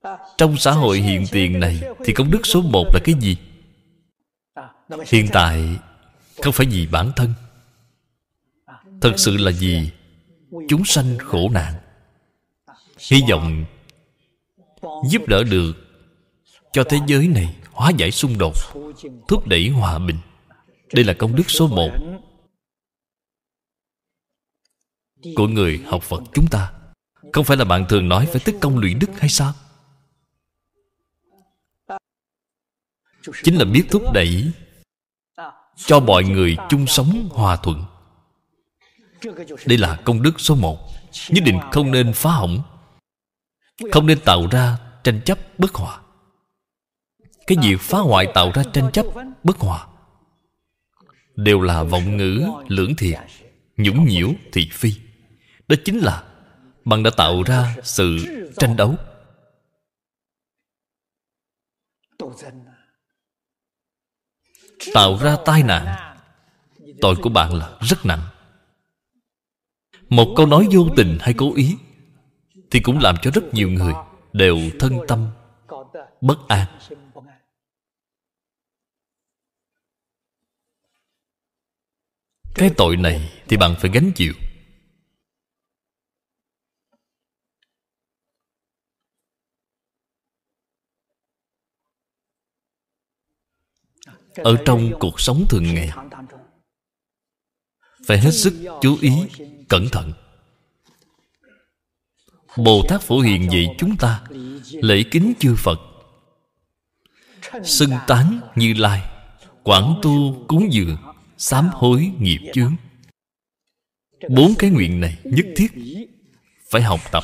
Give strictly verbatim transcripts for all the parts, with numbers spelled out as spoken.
Trong xã hội hiện tiền này thì công đức số một là cái gì? Hiện tại không phải vì bản thân, thật sự là vì chúng sanh khổ nạn. Hy vọng giúp đỡ được cho thế giới này hóa giải xung đột, thúc đẩy hòa bình. Đây là công đức số một của người học Phật chúng ta. Không phải là bạn thường nói phải tích công lũy đức hay sao? Chính là biết thúc đẩy cho mọi người chung sống hòa thuận. Đây là công đức số một. Nhất định không nên phá hỏng, không nên tạo ra tranh chấp bất hòa. Cái việc phá hoại tạo ra tranh chấp bất hòa đều là vọng ngữ lưỡng thiệt, nhũng nhiễu thị phi. Đó chính là bạn đã tạo ra sự tranh đấu. Tạo ra tai nạn. Tội của bạn là rất nặng. Một câu nói vô tình hay cố ý thì cũng làm cho rất nhiều người đều thân tâm bất an. Cái tội này thì bạn phải gánh chịu. Ở trong cuộc sống thường ngày phải hết sức chú ý, cẩn thận. Bồ Tát Phổ Hiền dạy chúng ta lễ kính chư Phật, xưng tán Như Lai, quảng tu cúng dường, sám hối nghiệp chướng. Bốn cái nguyện này nhất thiết phải học tập.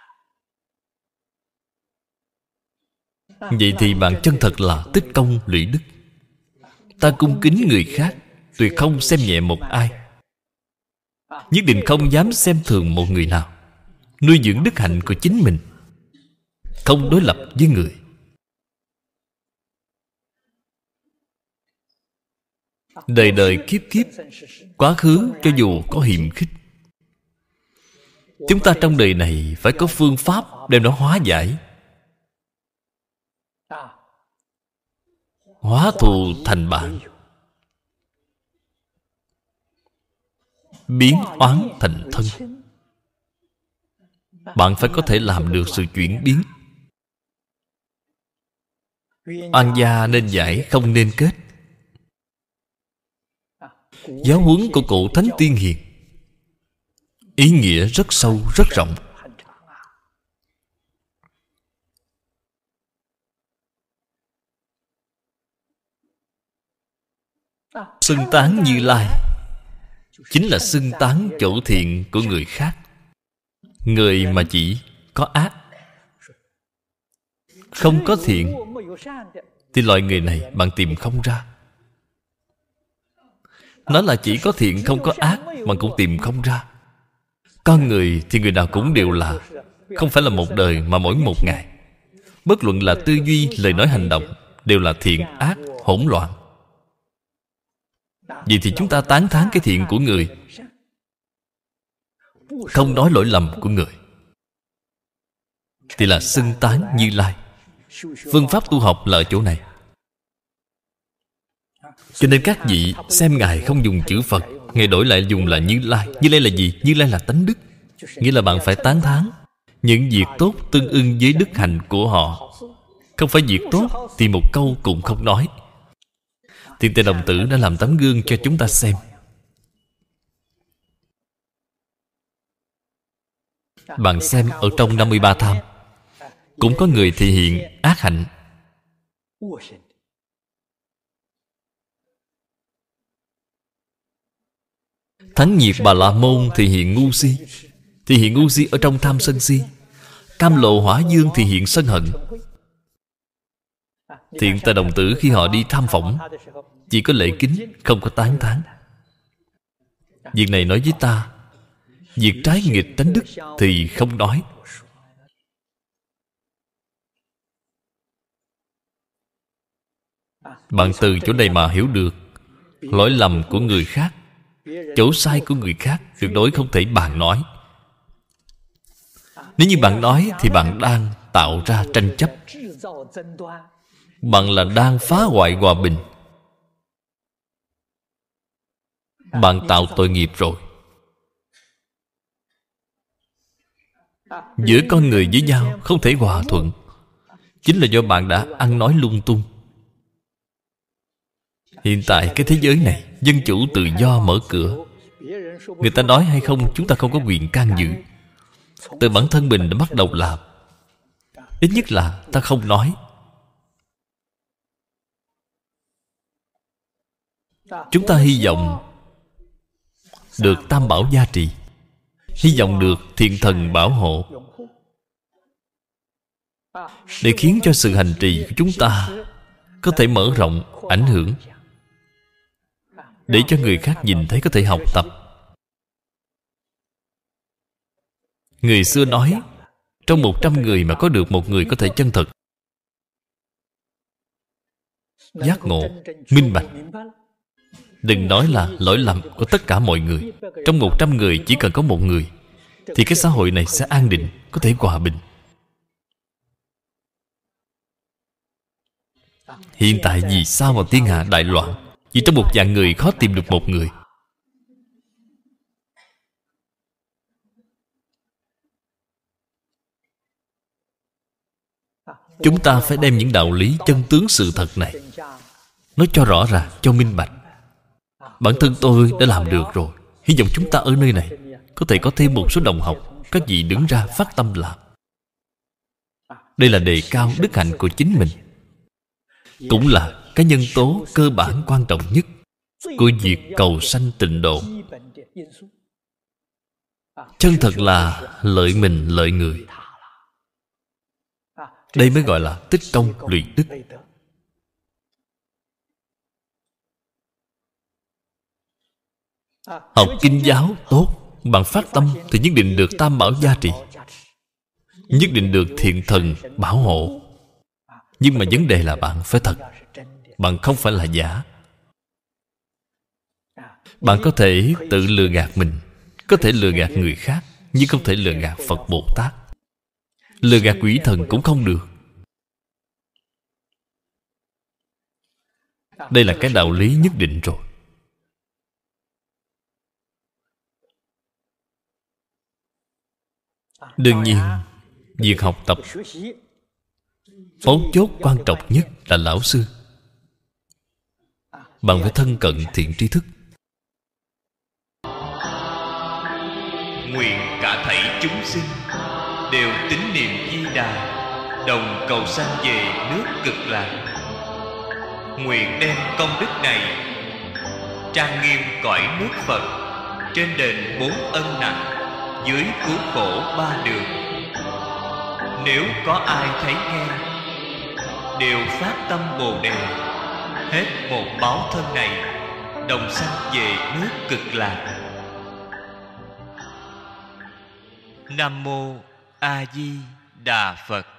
Vậy thì bạn chân thật là tích công lũy đức. Ta cung kính người khác, tuyệt không xem nhẹ một ai, nhất định không dám xem thường một người nào. Nuôi dưỡng đức hạnh của chính mình, không đối lập với người. Đời đời kiếp kiếp, quá khứ cho dù có hiềm khích, chúng ta trong đời này phải có phương pháp đem nó hóa giải, hóa thù thành bạn, biến oán thành thân. Bạn phải có thể làm được sự chuyển biến. Oan gia nên giải, không nên kết. Giáo huấn của cụ Thánh Tiên Hiền ý nghĩa rất sâu, rất rộng. Xưng tán Như Lai chính là xưng tán chỗ thiện của người khác. Người mà chỉ có ác, không có thiện, thì loại người này bạn tìm không ra. Nó là chỉ có thiện không có ác mà cũng tìm không ra. Con người thì người nào cũng đều là, không phải là một đời mà mỗi một ngày. Bất luận là tư duy, lời nói, hành động đều là thiện ác hỗn loạn. Vậy thì chúng ta tán thán cái thiện của người, không nói lỗi lầm của người, thì là xưng tán Như Lai. Phương pháp tu học là ở chỗ này. Cho nên các vị xem Ngài không dùng chữ Phật, Ngài đổi lại dùng là Như Lai. Như Lai là gì? Như Lai là tánh đức. Nghĩa là bạn phải tán thán những việc tốt tương ưng với đức hạnh của họ. Không phải việc tốt thì một câu cũng không nói. Thiên Tề Đồng Tử đã làm tấm gương cho chúng ta xem. Bạn xem ở trong năm mươi ba tham cũng có người thể hiện ác hạnh. Thánh Nhiệt Bà La Môn thể hiện ngu si, thể hiện ngu si ở trong tham sân si. Cam Lộ Hỏa Dương thể hiện sân hận. Thiện Tề Đồng Tử khi họ đi tham phỏng chỉ có lễ kính, không có tán thán. Việc này nói với ta, việc trái nghịch tánh đức thì không nói. Bạn từ chỗ này mà hiểu được lỗi lầm của người khác, chỗ sai của người khác tuyệt đối không thể bàn nói. Nếu như bạn nói thì bạn đang tạo ra tranh chấp, bạn là đang phá hoại hòa bình, bạn tạo tội nghiệp rồi. Giữa con người với nhau không thể hòa thuận, chính là do bạn đã ăn nói lung tung. Hiện tại cái thế giới này dân chủ tự do mở cửa, người ta nói hay không chúng ta không có quyền can dự. Từ bản thân mình đã bắt đầu làm. Ít nhất là ta không nói. Chúng ta hy vọng được tam bảo gia trì, hy vọng được thiện thần bảo hộ, để khiến cho sự hành trì của chúng ta có thể mở rộng, ảnh hưởng, để cho người khác nhìn thấy có thể học tập. Người xưa nói, trong một trăm người mà có được một người có thể chân thật giác ngộ, minh bạch. Đừng nói là lỗi lầm của tất cả mọi người. Trong một trăm người chỉ cần có một người, thì cái xã hội này sẽ an định, có thể hòa bình. Hiện tại vì sao mà thiên hạ đại loạn? Vì trong một vạn người khó tìm được một người. Chúng ta phải đem những đạo lý chân tướng sự thật này nói cho rõ ràng, cho minh bạch. Bản thân tôi đã làm được rồi, hy vọng chúng ta ở nơi này có thể có thêm một số đồng học, các vị đứng ra phát tâm làm. Đây là đề cao đức hạnh của chính mình, cũng là cái nhân tố cơ bản quan trọng nhất của việc cầu sanh tịnh độ. Chân thật là lợi mình lợi người. Đây mới gọi là tích công luyện đức. Học kinh giáo tốt, bạn phát tâm thì nhất định được tam bảo gia trì, nhất định được thiện thần bảo hộ. Nhưng mà vấn đề là bạn phải thật, bạn không phải là giả. Bạn có thể tự lừa gạt mình, có thể lừa gạt người khác, nhưng không thể lừa gạt Phật Bồ Tát. Lừa gạt quỷ thần cũng không được. Đây là cái đạo lý nhất định rồi. Đương nhiên, việc học tập mấu chốt quan trọng nhất là lão sư. Bạn phải thân cận thiện tri thức. Nguyện cả thảy chúng sinh đều tín niệm Di Đà, đồng cầu sanh về nước Cực Lạc. Nguyện đem công đức này trang nghiêm cõi nước Phật, trên đền bốn ân nặng, dưới cứu khổ ba đường. Nếu có ai thấy nghe, đều phát tâm Bồ Đề, hết một báo thân này, đồng sanh về nước Cực Lạc. Nam mô A Di Đà Phật.